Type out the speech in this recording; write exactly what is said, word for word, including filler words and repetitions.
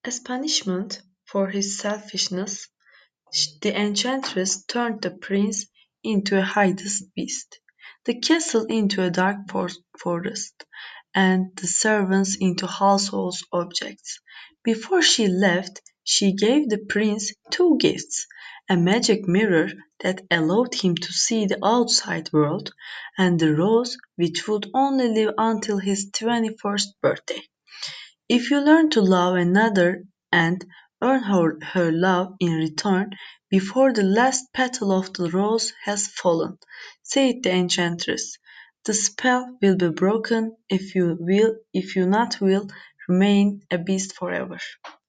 As punishment for his selfishness, the enchantress turned the prince into a hideous beast, the castle into a dark for- forest, and the servants into household objects. Before she left, she gave the prince two gifts: a magic mirror that allowed him to see the outside world, and the rose which would only live until his twenty-first birthday. If you learn to love another and earn her, her love in return before the last petal of the rose has fallen, said the enchantress, the spell will be broken if you will if you not will remain a beast forever.